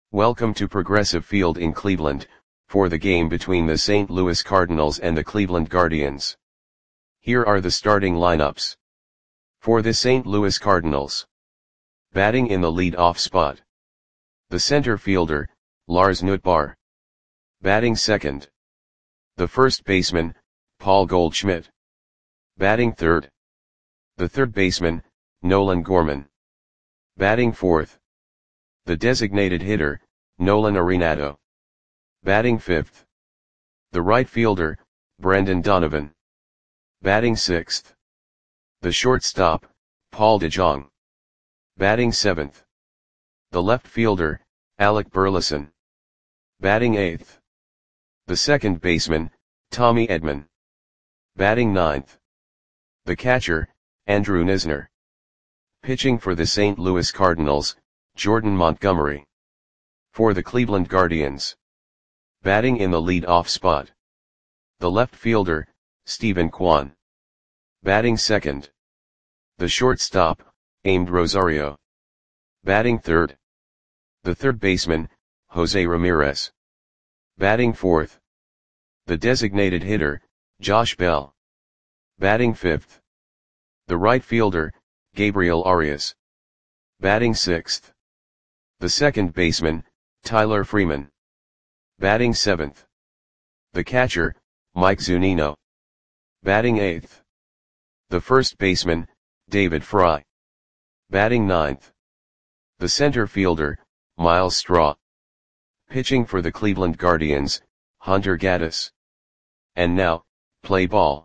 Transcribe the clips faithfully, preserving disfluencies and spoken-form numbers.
Welcome to Progressive Field in Cleveland, for the game between the Saint Louis Cardinals and the Cleveland Guardians. Here are the starting lineups. For the Saint Louis Cardinals. Batting in the lead-off spot. The center fielder, Lars Nootbaar. Batting second. The first baseman, Paul Goldschmidt. Batting third. The third baseman, Nolan Gorman. Batting fourth. The designated hitter, Nolan Arenado. Batting fifth. The right fielder, Brendan Donovan. Batting sixth. The shortstop, Paul DeJong. Batting seventh. The left fielder, Alec Burleson. Batting eighth. The second baseman, Tommy Edman. Batting ninth. The catcher, Andrew Knizner. Pitching for the Saint Louis Cardinals, Jordan Montgomery. For the Cleveland Guardians. Batting in the lead-off spot. The left fielder, Steven Kwan. Batting second. The shortstop, Amed Rosario. Batting third. The third baseman, Jose Ramirez. Batting fourth. The designated hitter, Josh Bell. Batting fifth. The right fielder, Gabriel Arias. Batting sixth. The second baseman, Tyler Freeman. Batting seventh. The catcher, Mike Zunino. Batting eighth. The first baseman, David Fry. Batting ninth. The center fielder, Myles Straw. Pitching for the Cleveland Guardians, Hunter Gaddis. And now, play ball.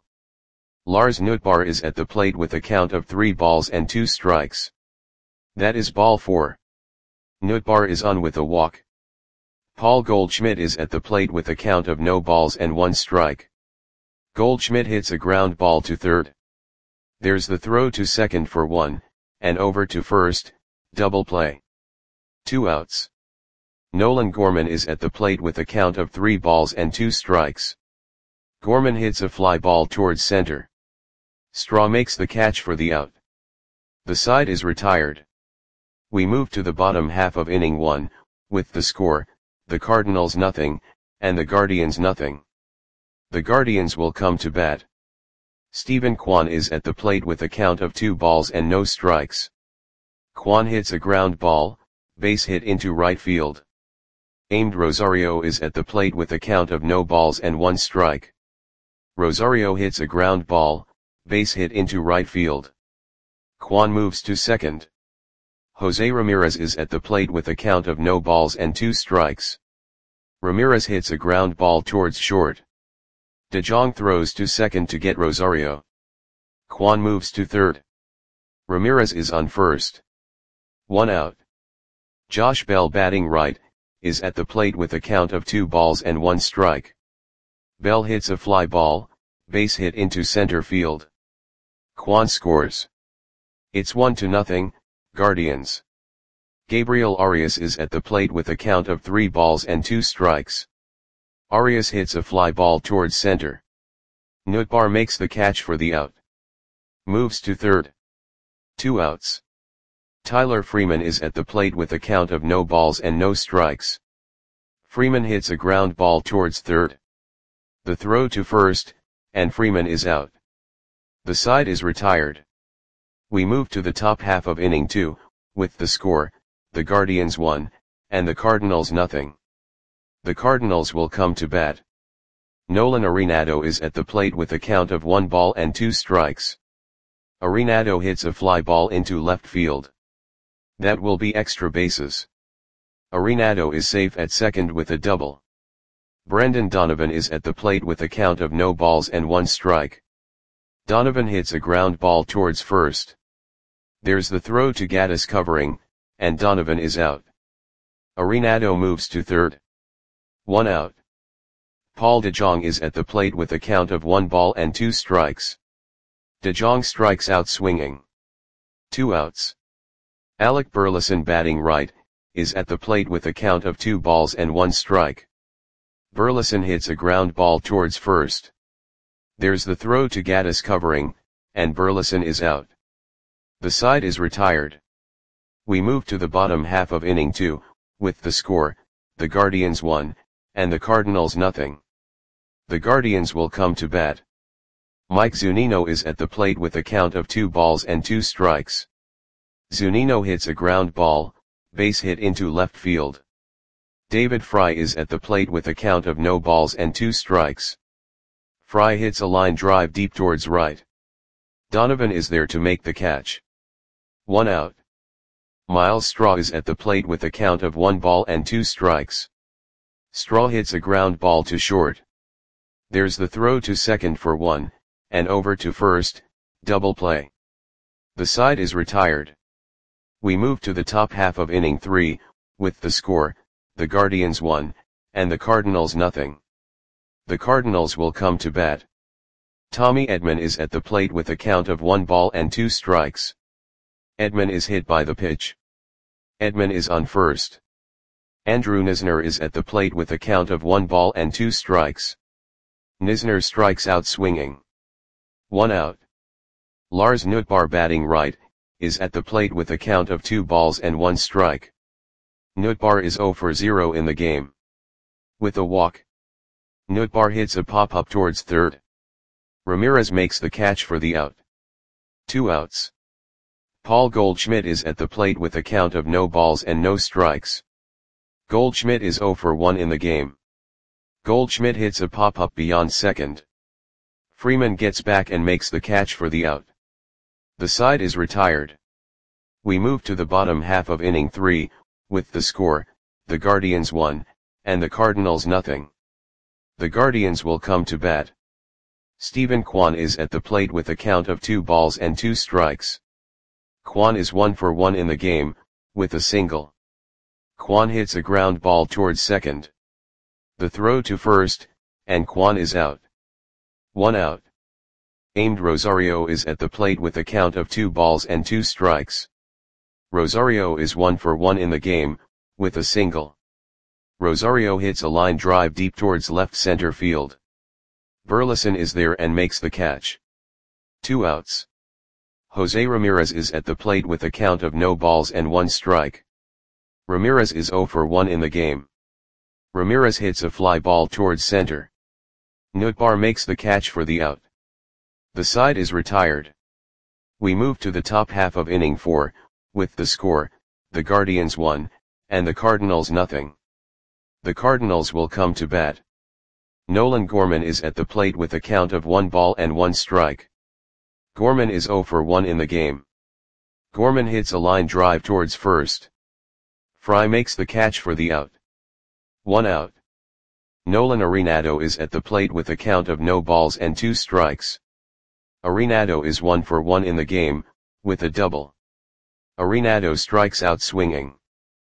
Lars Nootbaar is at the plate with a count of three balls and two strikes. That is ball four. Nootbaar is on with a walk. Paul Goldschmidt is at the plate with a count of no balls and one strike. Goldschmidt hits a ground ball to third. There's the throw to second for one, and over to first, double play. Two outs. Nolan Gorman is at the plate with a count of three balls and two strikes. Gorman hits a fly ball towards center. Straw makes the catch for the out. The side is retired. We move to the bottom half of inning one, with the score, the Cardinals nothing, and the Guardians nothing. The Guardians will come to bat. Steven Kwan is at the plate with a count of two balls and no strikes. Kwan hits a ground ball, base hit into right field. Amed Rosario is at the plate with a count of no balls and one strike. Rosario hits a ground ball, base hit into right field. Kwan moves to second. Jose Ramirez is at the plate with a count of no balls and two strikes. Ramirez hits a ground ball towards short. DeJong throws to second to get Rosario. Kwan moves to third. Ramirez is on first. One out. Josh Bell, batting right, is at the plate with a count of two balls and one strike. Bell hits a fly ball, base hit into center field. Kwan scores. It's one to nothing, Guardians. Gabriel Arias is at the plate with a count of three balls and two strikes. Arias hits a fly ball towards center. Nootbaar makes the catch for the out. Moves to third. Two outs. Tyler Freeman is at the plate with a count of no balls and no strikes. Freeman hits a ground ball towards third. The throw to first, and Freeman is out. The side is retired. We move to the top half of inning two, with the score, the Guardians one, and the Cardinals nothing. The Cardinals will come to bat. Nolan Arenado is at the plate with a count of one ball and two strikes. Arenado hits a fly ball into left field. That will be extra bases. Arenado is safe at second with a double. Brendan Donovan is at the plate with a count of no balls and one strike. Donovan hits a ground ball towards first. There's the throw to Gaddis covering, and Donovan is out. Arenado moves to third. One out. Paul DeJong is at the plate with a count of one ball and two strikes. DeJong strikes out swinging. Two outs. Alec Burleson, batting right, is at the plate with a count of two balls and one strike. Burleson hits a ground ball towards first. There's the throw to Gaddis covering, and Burleson is out. The side is retired. We move to the bottom half of inning two, with the score, the Guardians one, and the Cardinals nothing. The Guardians will come to bat. Mike Zunino is at the plate with a count of two balls and two strikes. Zunino hits a ground ball, base hit into left field. David Fry is at the plate with a count of no balls and two strikes. Fry hits a line drive deep towards right. Donovan is there to make the catch. One out. Miles Straw is at the plate with a count of one ball and two strikes. Straw hits a ground ball to short. There's the throw to second for one, and over to first, double play. The side is retired. We move to the top half of inning three, with the score, the Guardians one, and the Cardinals nothing. The Cardinals will come to bat. Tommy Edman is at the plate with a count of one ball and two strikes. Edman is hit by the pitch. Edman is on first. Andrew Knizner is at the plate with a count of one ball and two strikes. Knizner strikes out swinging. One out. Lars Nootbaar, batting right, is at the plate with a count of two balls and one strike. Nootbaar is zero for zero in the game. With a walk, Nootbaar hits a pop-up towards third. Ramirez makes the catch for the out. Two outs. Paul Goldschmidt is at the plate with a count of no balls and no strikes. Goldschmidt is zero for one in the game. Goldschmidt hits a pop-up beyond second. Freeman gets back and makes the catch for the out. The side is retired. We move to the bottom half of inning three, with the score, the Guardians one, and the Cardinals nothing. The Guardians will come to bat. Stephen Kwan is at the plate with a count of two balls and two strikes. Kwan is one for one in the game, with a single. Kwan hits a ground ball towards second. The throw to first, and Kwan is out. One out. Aimed Rosario is at the plate with a count of two balls and two strikes. Rosario is one for one in the game, with a single. Rosario hits a line drive deep towards left center field. Burleson is there and makes the catch. Two outs. Jose Ramirez is at the plate with a count of no balls and one strike. Ramirez is zero for one in the game. Ramirez hits a fly ball towards center. Nootbaar makes the catch for the out. The side is retired. We move to the top half of inning four, with the score, the Guardians one, and the Cardinals nothing. The Cardinals will come to bat. Nolan Gorman is at the plate with a count of one ball and one strike. Gorman is zero for one in the game. Gorman hits a line drive towards first. Fry makes the catch for the out. One out. Nolan Arenado is at the plate with a count of no balls and two strikes. Arenado is one for one in the game, with a double. Arenado strikes out swinging.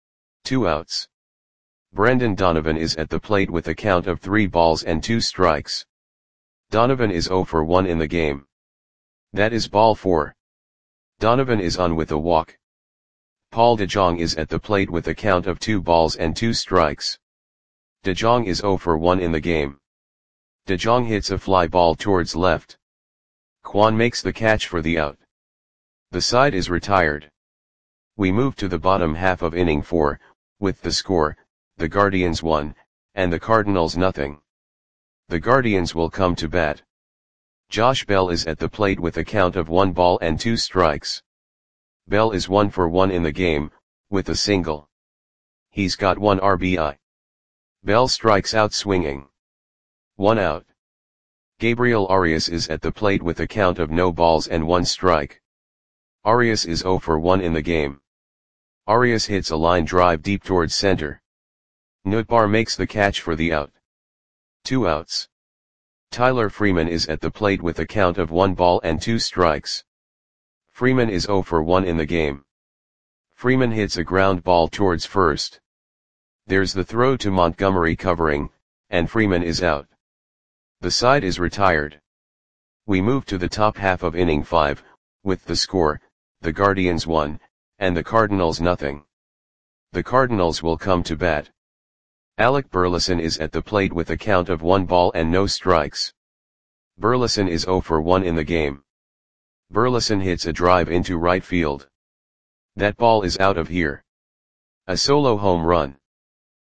Two outs. Brendan Donovan is at the plate with a count of three balls and two strikes. Donovan is zero for one in the game. That is ball four. Donovan is on with a walk. Paul DeJong is at the plate with a count of two balls and two strikes. DeJong is zero for one in the game. DeJong hits a fly ball towards left. Kwan makes the catch for the out. The side is retired. We move to the bottom half of inning four, with the score, the Guardians one, and the Cardinals nothing. The Guardians will come to bat. Josh Bell is at the plate with a count of one ball and two strikes. Bell is one for one in the game, with a single. He's got one R B I. Bell strikes out swinging. One out. Gabriel Arias is at the plate with a count of no balls and one strike. Arias is zero for one in the game. Arias hits a line drive deep towards center. Nootbaar makes the catch for the out. Two outs. Tyler Freeman is at the plate with a count of one ball and two strikes. Freeman is zero for one in the game. Freeman hits a ground ball towards first. There's the throw to Montgomery covering, and Freeman is out. The side is retired. We move to the top half of inning five, with the score, the Guardians one, and the Cardinals nothing. The Cardinals will come to bat. Alec Burleson is at the plate with a count of one ball and no strikes. Burleson is zero for one in the game. Burleson hits a drive into right field. That ball is out of here. A solo home run.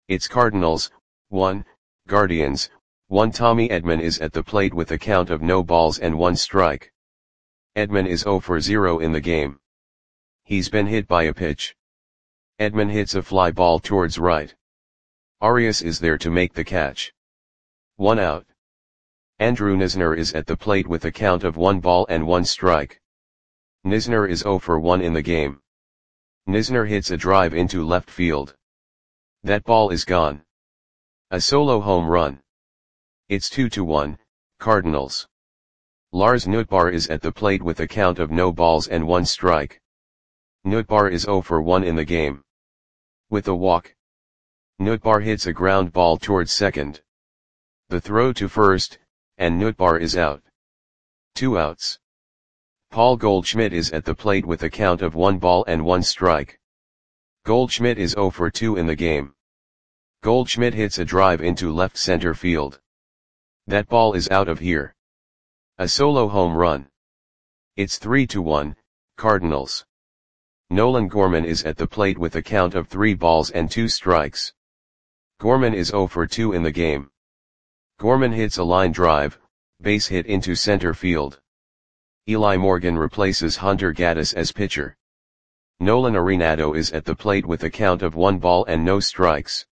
It's Cardinals, one, Guardians, one. Tommy Edman is at the plate with a count of no balls and one strike. Edman is zero for zero in the game. He's been hit by a pitch. Edman hits a fly ball towards right. Arias is there to make the catch. One out. Andrew Knizner is at the plate with a count of one ball and one strike. Knizner is zero for one in the game. Knizner hits a drive into left field. That ball is gone. A solo home run. It's two to one, Cardinals. Lars Nootbaar is at the plate with a count of no balls and one strike. Nootbaar is zero for one in the game. With a walk. Nootbaar hits a ground ball towards second. The throw to first, and Nootbaar is out. Two outs. Paul Goldschmidt is at the plate with a count of one ball and one strike. Goldschmidt is zero for two in the game. Goldschmidt hits a drive into left center field. That ball is out of here. A solo home run. It's three to one, Cardinals. Nolan Gorman is at the plate with a count of three balls and two strikes. Gorman is zero for two in the game. Gorman hits a line drive, base hit into center field. Eli Morgan replaces Hunter Gaddis as pitcher. Nolan Arenado is at the plate with a count of one ball and no strikes.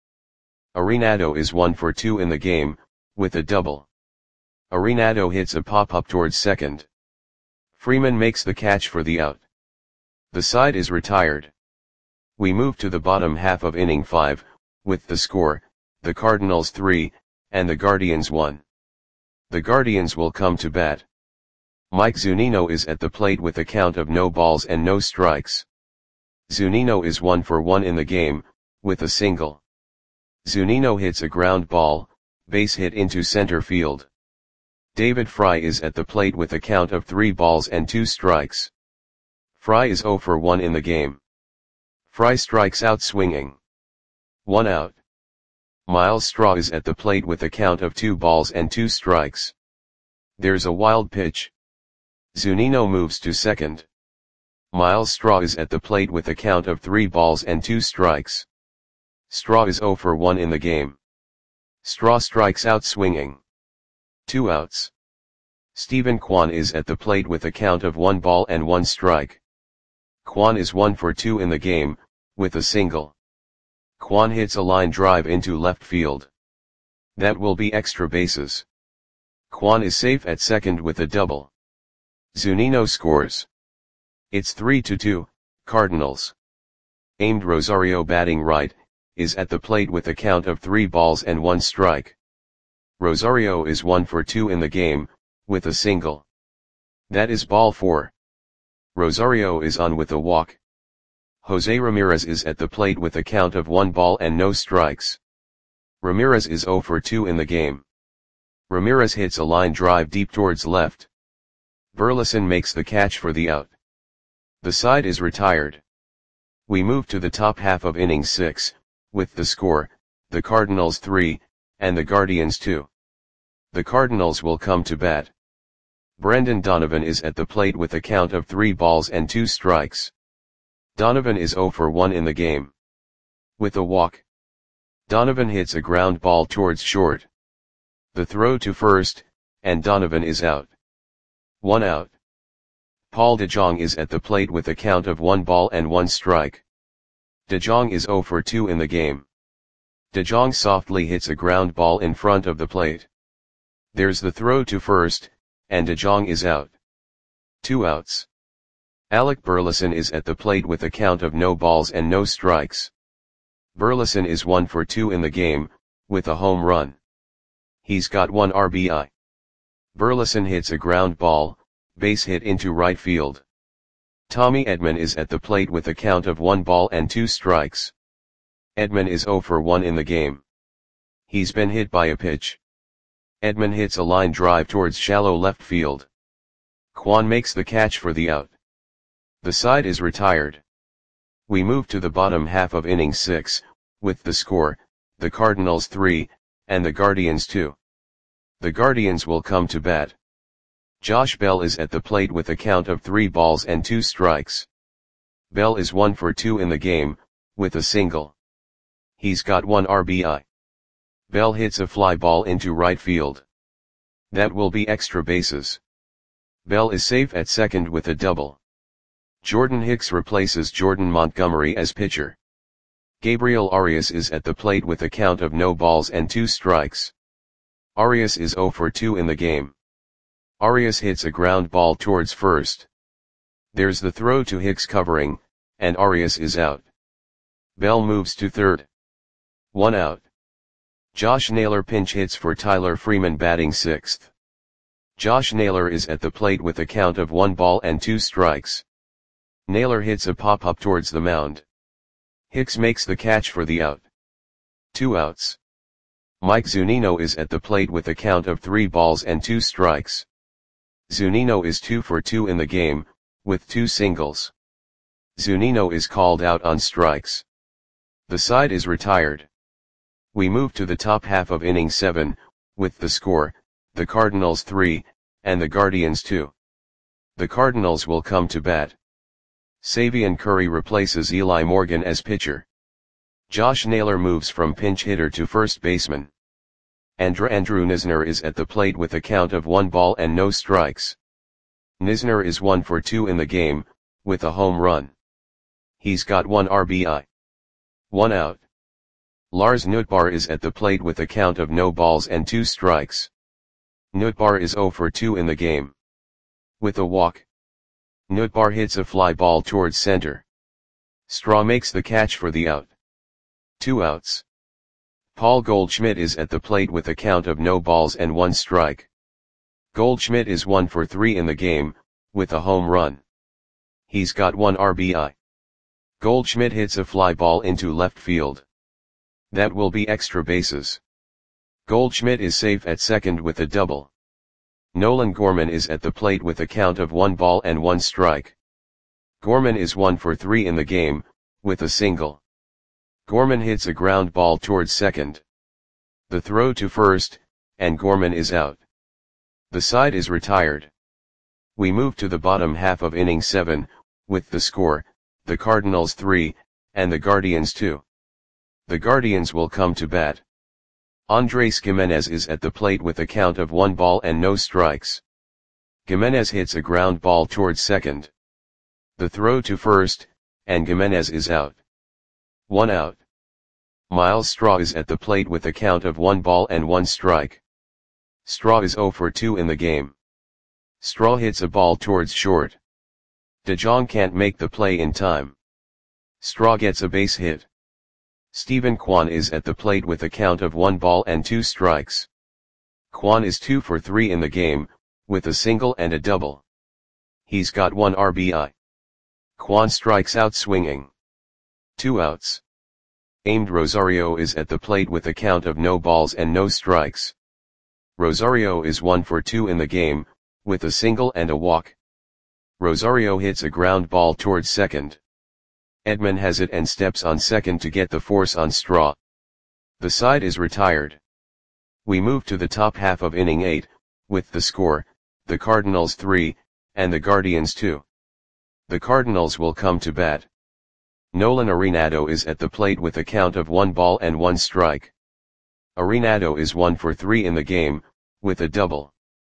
Arenado is one for two in the game, with a double. Arenado hits a pop-up towards second. Freeman makes the catch for the out. The side is retired. We move to the bottom half of inning five, with the score, the Cardinals three, and the Guardians one. The Guardians will come to bat. Mike Zunino is at the plate with a count of no balls and no strikes. Zunino is one for one in the game, with a single. Zunino hits a ground ball, base hit into center field. David Fry is at the plate with a count of three balls and two strikes. Fry is zero for one in the game. Fry strikes out swinging. One out. Miles Straw is at the plate with a count of two balls and two strikes. There's a wild pitch. Zunino moves to second. Miles Straw is at the plate with a count of three balls and two strikes. Straw is zero for one in the game. Straw strikes out swinging. Two outs. Stephen Kwan is at the plate with a count of one ball and one strike. Kwan is one for two in the game, with a single. Kwan hits a line drive into left field. That will be extra bases. Kwan is safe at second with a double. Zunino scores. It's three to two, Cardinals. Aimed Rosario batting right, is at the plate with a count of three balls and one strike. Rosario is one for two in the game, with a single. That is ball four. Rosario is on with a walk. Jose Ramirez is at the plate with a count of one ball and no strikes. Ramirez is zero for two in the game. Ramirez hits a line drive deep towards left. Burleson makes the catch for the out. The side is retired. We move to the top half of inning six, with the score, the Cardinals three, and the Guardians two. The Cardinals will come to bat. Brendan Donovan is at the plate with a count of three balls and two strikes. Donovan is zero for one in the game. With a walk. Donovan hits a ground ball towards short. The throw to first, and Donovan is out. One out. Paul DeJong is at the plate with a count of one ball and one strike. DeJong is zero for two in the game. DeJong softly hits a ground ball in front of the plate. There's the throw to first, and DeJong is out. Two outs. Alec Burleson is at the plate with a count of no balls and no strikes. Burleson is one for two in the game, with a home run. He's got one R B I. Burleson hits a ground ball, base hit into right field. Tommy Edman is at the plate with a count of one ball and two strikes. Edman is zero for one in the game. He's been hit by a pitch. Edman hits a line drive towards shallow left field. Kwan makes the catch for the out. The side is retired. We move to the bottom half of inning six, with the score, the Cardinals three, and the Guardians two. The Guardians will come to bat. Josh Bell is at the plate with a count of three balls and two strikes. Bell is one for two in the game, with a single. He's got one R B I. Bell hits a fly ball into right field. That will be extra bases. Bell is safe at second with a double. Jordan Hicks replaces Jordan Montgomery as pitcher. Gabriel Arias is at the plate with a count of no balls and two strikes. Arias is zero for two in the game. Arias hits a ground ball towards first. There's the throw to Hicks covering, and Arias is out. Bell moves to third. One out. Josh Naylor pinch hits for Tyler Freeman batting sixth. Josh Naylor is at the plate with a count of one ball and two strikes. Naylor hits a pop-up towards the mound. Hicks makes the catch for the out. Two outs. Mike Zunino is at the plate with a count of three balls and two strikes. Zunino is two for two in the game, with two singles. Zunino is called out on strikes. The side is retired. We move to the top half of inning seven, with the score, the Cardinals three, and the Guardians two. The Cardinals will come to bat. Savion Curry replaces Eli Morgan as pitcher. Josh Naylor moves from pinch hitter to first baseman. Andrew Andrew Knizner is at the plate with a count of one ball and no strikes. Knizner is one for two in the game, with a home run. He's got one R B I. One out. Lars Nootbaar is at the plate with a count of no balls and two strikes. Nootbaar is zero for two in the game. With a walk. Nootbaar hits a fly ball towards center. Straw makes the catch for the out. Two outs. Paul Goldschmidt is at the plate with a count of no balls and one strike. Goldschmidt is one for three in the game, with a home run. He's got one R B I. Goldschmidt hits a fly ball into left field. That will be extra bases. Goldschmidt is safe at second with a double. Nolan Gorman is at the plate with a count of one ball and one strike. Gorman is one for three in the game, with a single. Gorman hits a ground ball towards second. The throw to first, and Gorman is out. The side is retired. We move to the bottom half of inning seven, with the score, the Cardinals three, and the Guardians two. The Guardians will come to bat. Andres Gimenez is at the plate with a count of one ball and no strikes. Gimenez hits a ground ball towards second. The throw to first, and Gimenez is out. One out. Miles Straw is at the plate with a count of one ball and one strike. Straw is zero for two in the game. Straw hits a ball towards short. DeJong can't make the play in time. Straw gets a base hit. Stephen Kwan is at the plate with a count of one ball and two strikes. Kwan is two for three in the game, with a single and a double. He's got one R B I. Kwan strikes out swinging. Two outs. Aimed Rosario is at the plate with a count of no balls and no strikes. Rosario is one for two in the game, with a single and a walk. Rosario hits a ground ball towards second. Edman has it and steps on second to get the force on Straw. The side is retired. We move to the top half of inning eight, with the score, the Cardinals three, and the Guardians two. The Cardinals will come to bat. Nolan Arenado is at the plate with a count of one ball and one strike. Arenado is one for three in the game, with a double.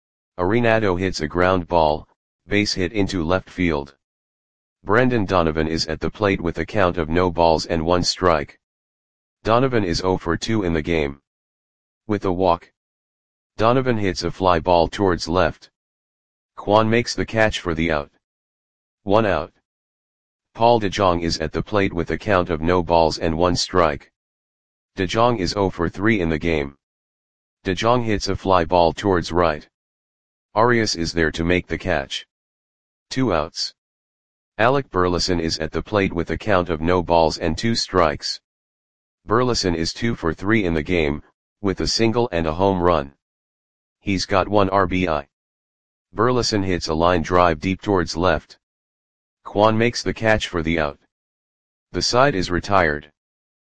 Arenado hits a ground ball, base hit into left field. Brendan Donovan is at the plate with a count of no balls and one strike. Donovan is zero for two in the game. With a walk. Donovan hits a fly ball towards left. Kwan makes the catch for the out. One out. Paul DeJong is at the plate with a count of no balls and one strike. DeJong is zero for three in the game. DeJong hits a fly ball towards right. Arias is there to make the catch. Two outs. Alec Burleson is at the plate with a count of no balls and two strikes. Burleson is two for three in the game, with a single and a home run. He's got one R B I. Burleson hits a line drive deep towards left. Kwan makes the catch for the out. The side is retired.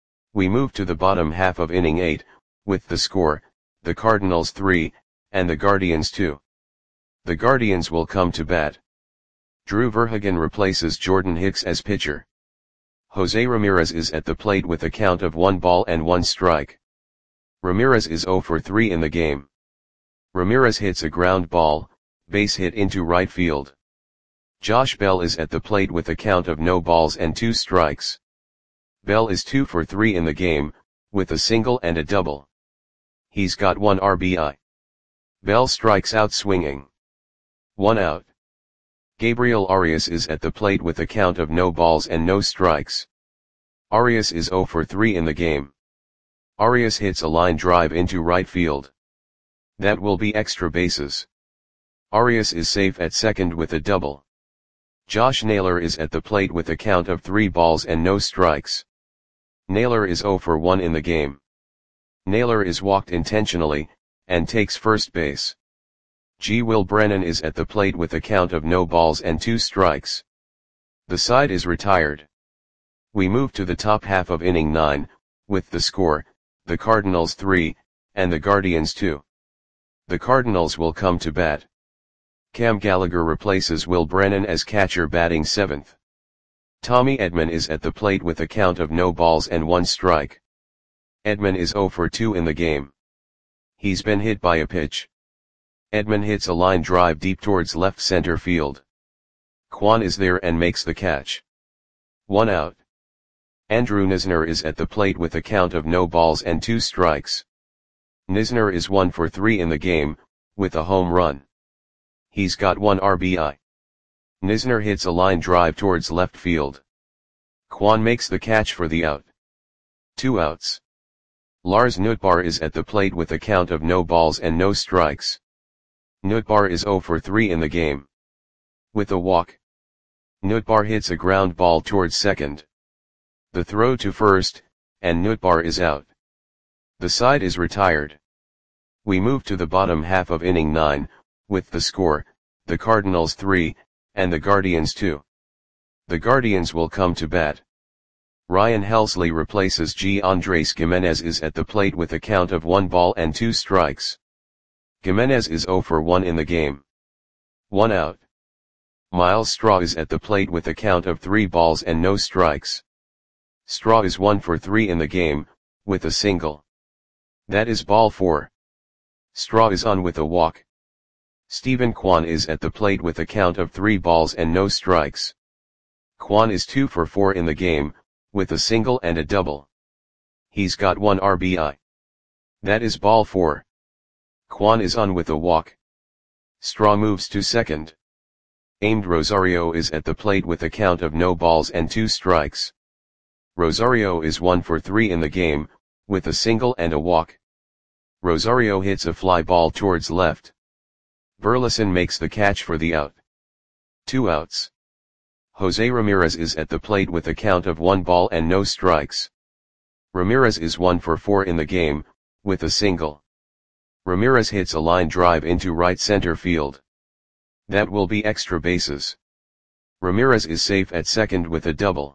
We move to the bottom half of inning eight, with the score, the Cardinals three, and the Guardians two. The Guardians will come to bat. Drew Verhagen replaces Jordan Hicks as pitcher. Jose Ramirez is at the plate with a count of one ball and one strike. Ramirez is zero for three in the game. Ramirez hits a ground ball, base hit into right field. Josh Bell is at the plate with a count of no balls and two strikes. Bell is two for three in the game, with a single and a double. He's got one R B I. Bell strikes out swinging. One out. Gabriel Arias is at the plate with a count of no balls and no strikes. Arias is zero for three in the game. Arias hits a line drive into right field. That will be extra bases. Arias is safe at second with a double. Josh Naylor is at the plate with a count of three balls and no strikes. Naylor is zero for one in the game. Naylor is walked intentionally, and takes first base. G. Will Brennan is at the plate with a count of no balls and two strikes. The side is retired. We move to the top half of inning nine, with the score, the Cardinals three, and the Guardians two. The Cardinals will come to bat. Cam Gallagher replaces Will Brennan as catcher batting seventh. Tommy Edman is at the plate with a count of no balls and one strike. Edman is zero for two in the game. He's been hit by a pitch. Edman hits a line drive deep towards left center field. Kwan is there and makes the catch. One out. Andrew Knizner is at the plate with a count of no balls and two strikes. Knizner is one for three in the game, with a home run. He's got one R B I. Knizner hits a line drive towards left field. Kwan makes the catch for the out. Two outs. Lars Nootbaar is at the plate with a count of no balls and no strikes. Nootbaar is zero for three in the game. With a walk. Nootbaar hits a ground ball towards second. The throw to first, and Nootbaar is out. The side is retired. We move to the bottom half of inning nine, with the score, the Cardinals three, and the Guardians two. The Guardians will come to bat. Ryan Helsley replaces G. Andres Gimenez is at the plate with a count of one ball and two strikes. Gimenez is zero for one in the game. One out. Miles Straw is at the plate with a count of three balls and no strikes. Straw is one for three in the game, with a single. That is ball four. Straw is on with a walk. Stephen Kwan is at the plate with a count of three balls and no strikes. Kwan is two for four in the game, with a single and a double. He's got one R B I. That is ball four. Kwan is on with a walk. Straw moves to second. Aimed Rosario is at the plate with a count of no balls and two strikes. Rosario is one for three in the game, with a single and a walk. Rosario hits a fly ball towards left. Burleson makes the catch for the out. Two outs. Jose Ramirez is at the plate with a count of one ball and no strikes. Ramirez is one for four in the game, with a single. Ramirez hits a line drive into right center field. That will be extra bases. Ramirez is safe at second with a double.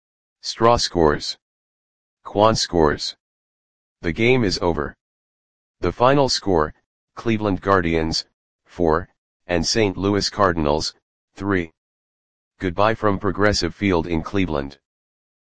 Straw scores. Kwan scores. The game is over. The final score, Cleveland Guardians, four, and Saint Louis Cardinals, three. Goodbye from Progressive Field in Cleveland.